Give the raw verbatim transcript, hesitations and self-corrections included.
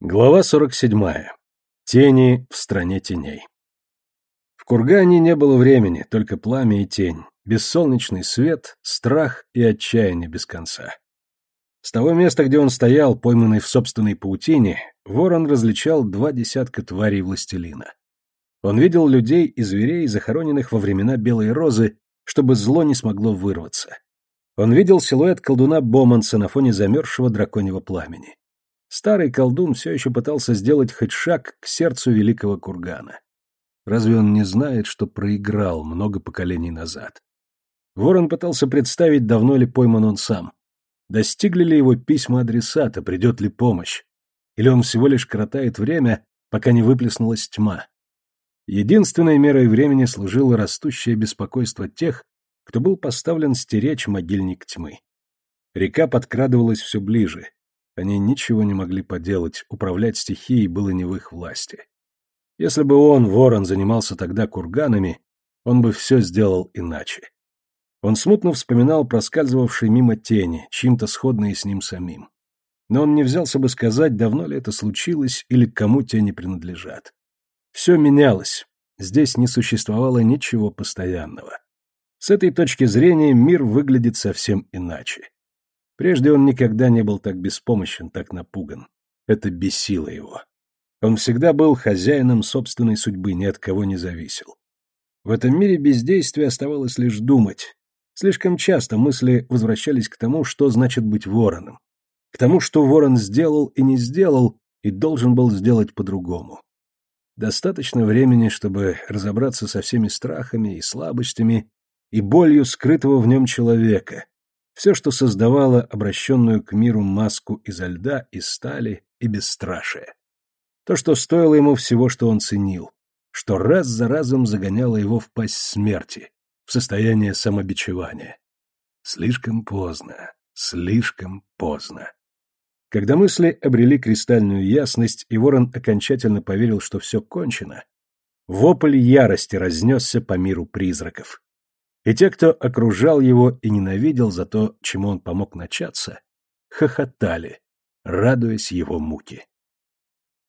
Глава сорок седьмая. Тени в стране теней. В кургане не было времени, только пламя и тень, бессолнечный свет, страх и отчаяние без конца. С того места, где он стоял, пойманный в собственной паутине, ворон различал два десятка тварей властелина. Он видел людей и зверей, захороненных во времена Белой Розы, чтобы зло не смогло вырваться. Он видел силуэт колдуна Боманса на фоне замерзшего драконьего пламени. Старый колдун все еще пытался сделать хоть шаг к сердцу великого кургана. Разве он не знает, что проиграл много поколений назад? Ворон пытался представить, давно ли пойман он сам. Достигли ли его письма адресата, придет ли помощь? Или он всего лишь коротает время, пока не выплеснулась тьма? Единственной мерой времени служило растущее беспокойство тех, кто был поставлен стеречь могильник тьмы. Река подкрадывалась все ближе. Они ничего не могли поделать, управлять стихией было не в их власти. Если бы он, ворон, занимался тогда курганами, он бы все сделал иначе. Он смутно вспоминал проскальзывавшие мимо тени, чьим-то сходные с ним самим. Но он не взялся бы сказать, давно ли это случилось или кому тени принадлежат. Все менялось, здесь не существовало ничего постоянного. С этой точки зрения мир выглядит совсем иначе. Прежде он никогда не был так беспомощен, так напуган. Это бесило его. Он всегда был хозяином собственной судьбы, ни от кого не зависел. В этом мире бездействия оставалось лишь думать. Слишком часто мысли возвращались к тому, что значит быть вороном. К тому, что ворон сделал и не сделал, и должен был сделать по-другому. Достаточно времени, чтобы разобраться со всеми страхами и слабостями, и болью скрытого в нем человека, все, что создавало обращенную к миру маску изо льда и стали и бесстрашия. То, что стоило ему всего, что он ценил, что раз за разом загоняло его в пасть смерти, в состояние самобичевания. Слишком поздно, слишком поздно. Когда мысли обрели кристальную ясность, и ворон окончательно поверил, что все кончено, вопль ярости разнесся по миру призраков. И те, кто окружал его и ненавидел за то, чему он помог начаться, хохотали, радуясь его муке.